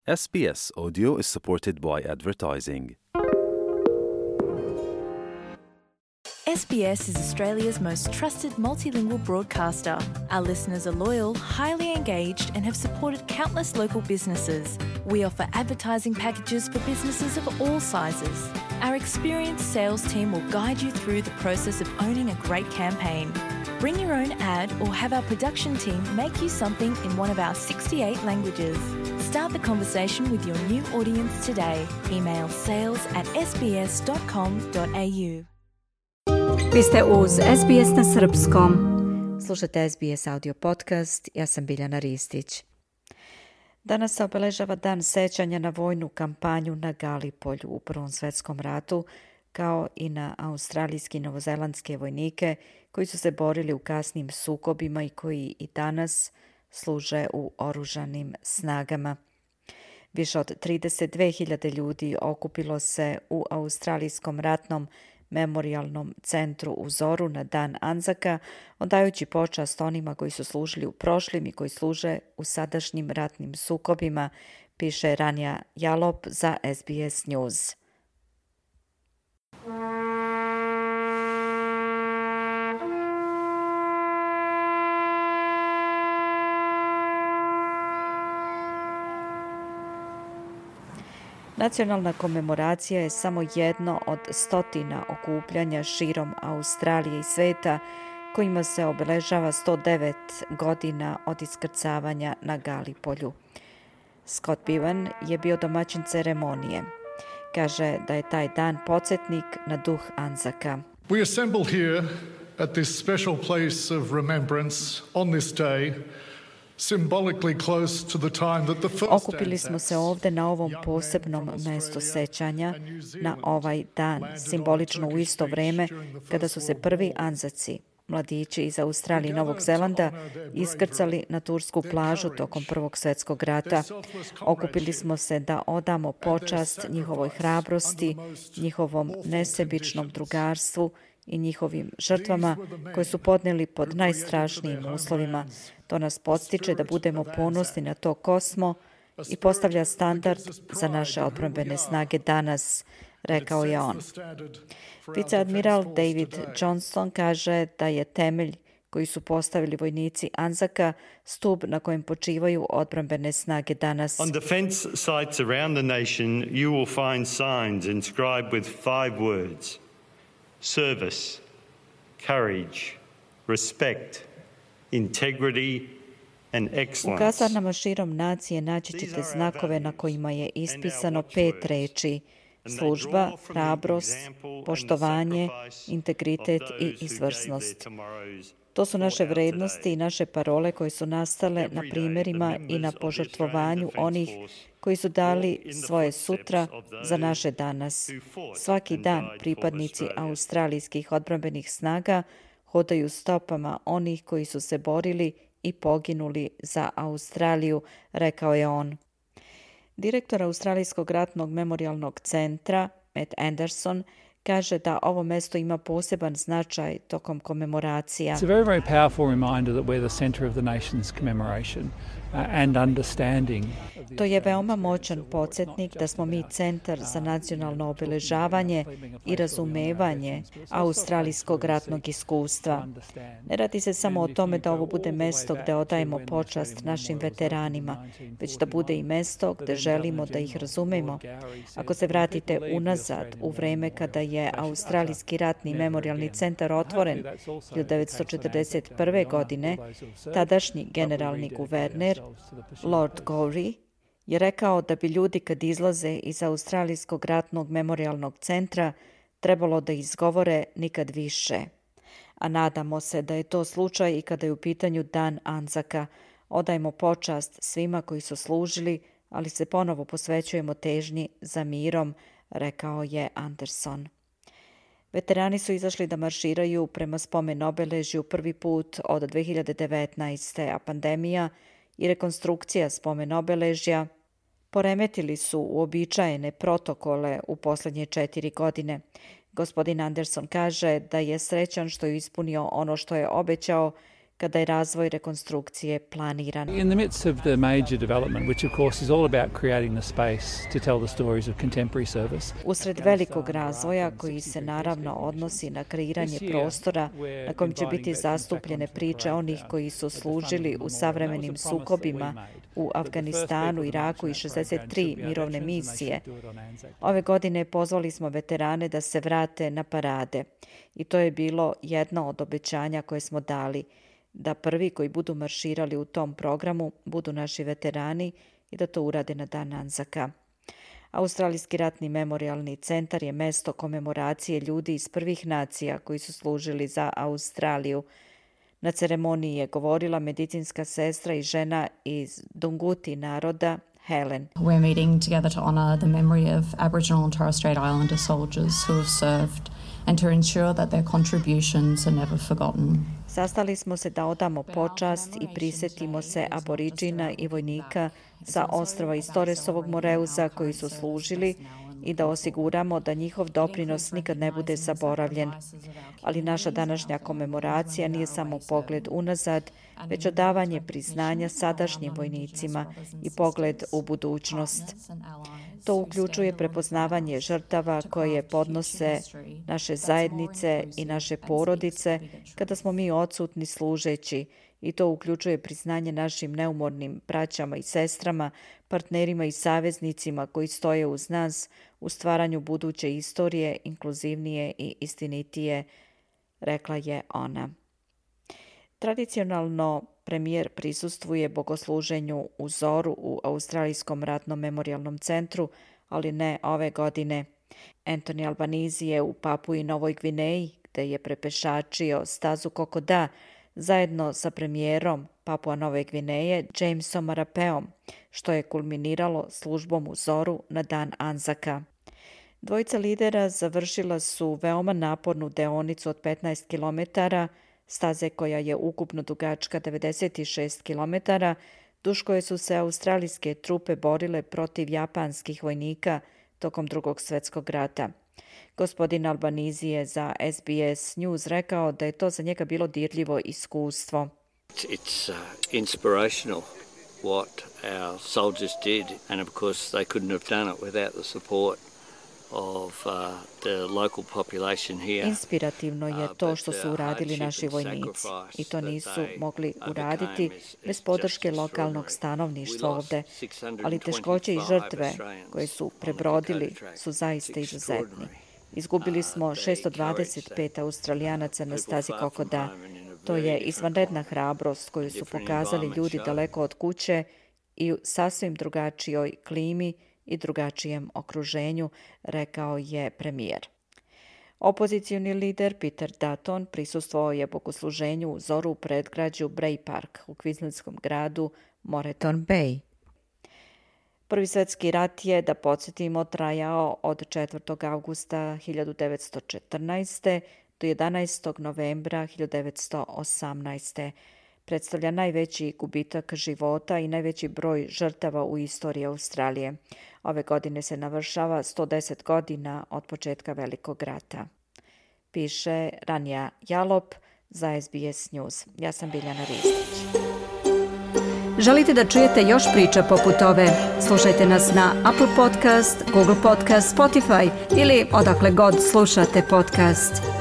SBS Audio is supported by advertising. SBS is Australia's most trusted multilingual broadcaster. Our listeners are loyal, highly engaged, and have supported countless local businesses. We offer advertising packages for businesses of all sizes. Our experienced sales team will guide you through the process of owning a great campaign. Bring your own ad or have our production team make you something in one of our 68 languages. Start the conversation with your new audience today. Email sales@sbs.com.au. Vi ste uz SBS na srpskom. Slušate SBS audio podcast, ja sam Biljana Ristić. Danas se obeležava dan sećanja na vojnu kampanju na Galipolju u Prvom svjetskom ratu, kao i na australijski i novozelandske vojnike koji su se borili u kasnim sukobima i koji i danas služe u oružanim snagama. Više od 32.000 ljudi okupilo se u Australijskom ratnom memorijalnom centru u Zoru na dan Anzaka, odajući počast onima koji su služili u prošlim i koji služe u sadašnjim ratnim sukobima, piše Rania Jalop za SBS News. Nacionalna komemoracija je samo jedno od stotina okupljanja širom Australije i sveta kojima se obeležava 109 godina od iskrcavanja na Galipolju. Scott Bevan je bio domaćin ceremonije. Kaže da je taj dan podsjetnik na duh Anzaka. We assemble here at this special place of remembrance on this day. Okupili smo se ovdje na ovom posebnom mjestu sećanja na ovaj dan, simbolično u isto vrijeme kada su se prvi Anzaci, mladići iz Australije i Novog Zelanda, iskrcali na tursku plažu tokom Prvog svjetskog rata. Okupili smo se da odamo počast njihovoj hrabrosti, njihovom nesebičnom drugarstvu i njihovim žrtvama koje su podnijeli pod najstrašnijim uslovima. To nas podstiče da budemo ponosni na to ko smo i postavlja standard za naše odbrambene snage danas, rekao je on. Viceadmiral David Johnston kaže da je temelj koji su postavili vojnici Anzaka stup na kojem počivaju odbrambene snage danas. On defense sites around the nation you will find signs inscribed with 5 words: service, courage, respect, integrity and excellence. U kasarnama širom nacije naći ćete znakove na kojima je ispisano 5 reči: služba, hrabrost, poštovanje, integritet i izvrsnost. To su naše vrednosti i naše parole koje su nastale na primjerima i na požrtvovanju onih koji su dali svoje sutra za naše danas. Svaki dan pripadnici australijskih odbrambenih snaga hodaju stopama onih koji su se borili i poginuli za Australiju, rekao je on. Direktor Australijskog ratnog memorijalnog centra, Matt Anderson, kaže da ovo mjesto ima poseban značaj tokom komemoracija. It's a very, very powerful reminder that we're the center of the nation's commemoration and understanding. To je veoma moćan podsjetnik da smo mi centar za nacionalno obeležavanje i razumevanje australijskog ratnog iskustva. Ne radi se samo o tome da ovo bude mjesto gdje odajemo počast našim veteranima, već da bude i mjesto gdje želimo da ih razumemo. Ako se vratite unazad u vrijeme kada je Australijski ratni memorijalni centar otvoren 1941. godine, tadašnji generalni guverner Lord Gowrie je rekao da bi ljudi kad izlaze iz Australijskog ratnog memorijalnog centra trebalo da izgovore nikad više. A nadamo se da je to slučaj i kada je u pitanju dan Anzaka. Odajmo počast svima koji su služili, ali se ponovo posvećujemo težnji za mirom, rekao je Anderson. Veterani su izašli da marširaju prema spomen obeležju prvi put od 2019. a pandemija i rekonstrukcija spomen obeležja poremetili su uobičajene protokole u posljednje 4 godine. Gospodin Anderson kaže da je srećan što je ispunio ono što je obećao kada je razvoj rekonstrukcije planiran. In the midst of the major development, which of course is all about creating the space to tell the stories of contemporary service. Usred velikog razvoja koji se naravno odnosi na kreiranje prostora na kojem će biti zastupljene priče onih koji su služili u savremenim sukobima u Afganistanu, Iraku i 63 mirovne misije. Ove godine pozvali smo veterane da se vrate na parade i to je bilo jedno od obećanja koje smo dali, da prvi koji budu marširali u tom programu budu naši veterani i da to urade na dan Anzaka. Australijski ratni memorialni centar je mesto komemoracije ljudi iz prvih nacija koji su služili za Australiju. Na ceremoniji je govorila medicinska sestra i žena iz Dunguti naroda, Helen. We're meeting together to honour the memory of Aboriginal and Torres Strait Islander soldiers who have served and to ensure that their contributions are never forgotten. Sastali smo se da odamo počast i prisjetimo se aboriđina i vojnika sa ostrva iz Torresovog Moreuza koji su služili i da osiguramo da njihov doprinos nikad ne bude zaboravljen. Ali naša današnja komemoracija nije samo pogled unazad, već odavanje priznanja sadašnjim vojnicima i pogled u budućnost. To uključuje prepoznavanje žrtava koje podnose naše zajednice i naše porodice kada smo mi odsutni služeći, i to uključuje priznanje našim neumornim braćama i sestrama, partnerima i saveznicima koji stoje uz nas u stvaranju buduće istorije, inkluzivnije i istinitije, rekla je ona. Tradicionalno premijer prisustvuje bogosluženju u Zoru u Australijskom ratnom memorialnom centru, ali ne ove godine. Anthony Albanese je u Papui Novoj Gvineji, gde je prepešačio stazu Kokoda zajedno sa premijerom Papua Nove Gvineje Jamesom Marapeom, što je kulminiralo službom u Zoru na dan Anzaka. Dvojica lidera završila su veoma napornu deonicu od 15 km, staze koja je ukupno dugačka 96 km, duž koje su se australijske trupe borile protiv japanskih vojnika tokom Drugog svjetskog rata. Gospodin Albanese je za SBS News rekao da je to za njega bilo dirljivo iskustvo. It's inspirational what our soldiers did, and of course they couldn't have done it without the support of the local population here. Inspirativno je to što su uradili naši vojnici i to nisu mogli uraditi bez podrške lokalnog stanovništva ovde, ali teškoće i žrtve koje su prebrodili su zaista izuzetni. Izgubili smo 625 Australijanaca na stazi Kokoda. To je izvanredna hrabrost koju su pokazali ljudi daleko od kuće i u sasvim drugačijoj klimi i drugačijem okruženju, rekao je premijer. Opozicioni lider Peter Dutton prisustvovao je bogosluženju u Zoru u predgrađu Bray Park u kvinzlandskom gradu Moreton Bay. Prvi svjetski rat je, da podsjetimo, trajao od 4. augusta 1914. do 11. novembra 1918. Predstavlja najveći gubitak života i najveći broj žrtava u istoriji Australije. Ove godine se navršava 110 godina od početka Velikog rata. Piše Ranja Jalop za SBS News. Ja sam Biljana Ristić. Želite da čujete još priča poput ove? Slušajte nas na Apple Podcast, Google Podcast, Spotify ili odakle god slušate podcast.